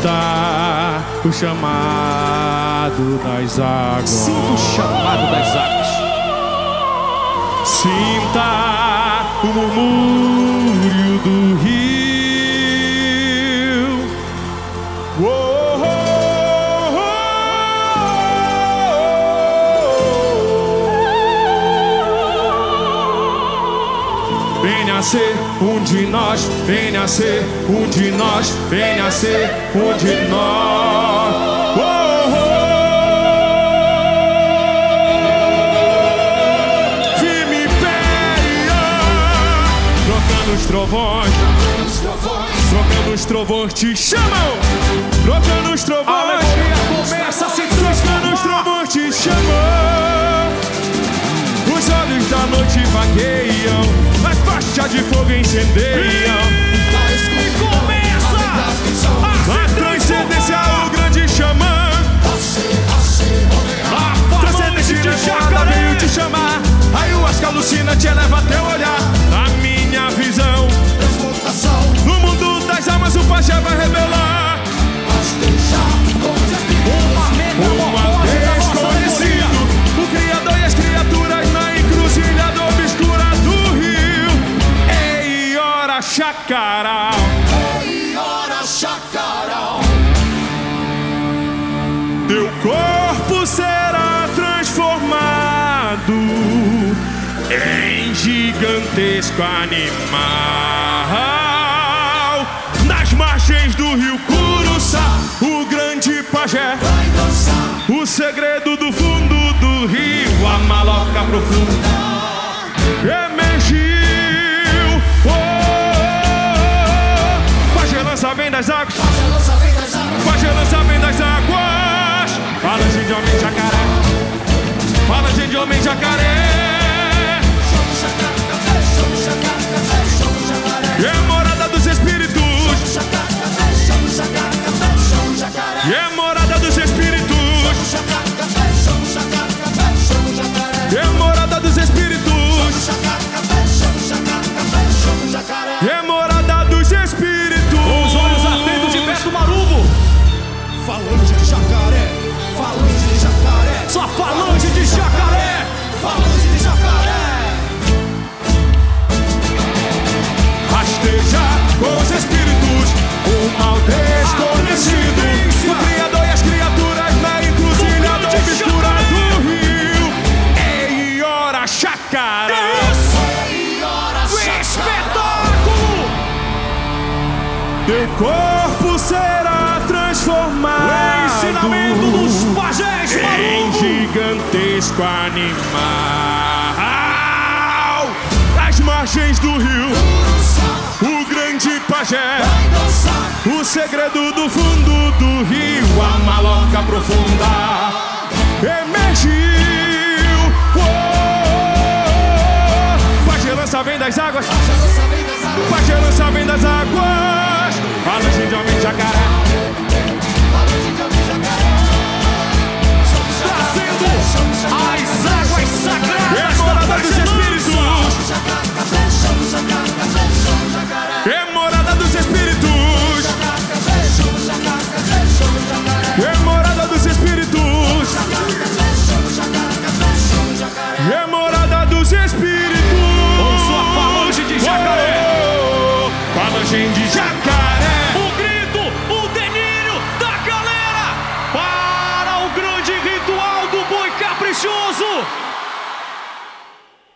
Sinta o chamado das águas. Sinta o chamado das águas. Sinta o murmúrio do rio. Oh, oh, oh. Venha ser um de nós, venha ser um de nós, venha ser um de nós. Oh, oh. Firme pé, trocando os trovões, trocando os trovões te chamam, trocando os trovões. Aleluia, começa a se trocando os trovões te chamam. Os olhos da noite vagueiam, as faixas de fogo incendeiam. E começa a transcendência, o grande xamã. A transcendência de Jacaré veio te chamar. A ayahuasca alucina, te eleva até o olhar. Na minha visão, no mundo das almas o pajé vai revelar uma desconhecido, o Criador e as criaturas na encruzilhada obscura do rio. Ei, ora chacaral, Ei, ora chacaral. teu corpo será transformado em gigantesco animal. Nas margens do rio Curuçá, o grande pajé, o segredo do fundo do rio, a maloca profunda emergiu. Oh, pajé lança vem das águas, pajé lança vem das águas. Fala gente de homem jacaré, fala gente de homem jacaré. É morada dos espíritos, é morada dos espíritos, é morada dos espíritos, é morada dos espíritos. Com os olhos atentos de Beto Marubo. Falante de jacaré, falante de jacaré, Só falante de jacaré. falante de jacaré. Rasteja com os espíritos, o mal desconhecido, o Criador e as criaturas na encruzilhada obscura do rio. Ei, ora chacara, Ei, ora Espetáculo. teu corpo será transformado O ensinamento dos pajés em Marubo. gigantesco animal. As margens do rio, o grande pajé, o segredo do fundo do rio, a maloca profunda emergiu. Oh, pajé lança vem das águas, pajé lança vem das águas. Fala gente de homem jacaré,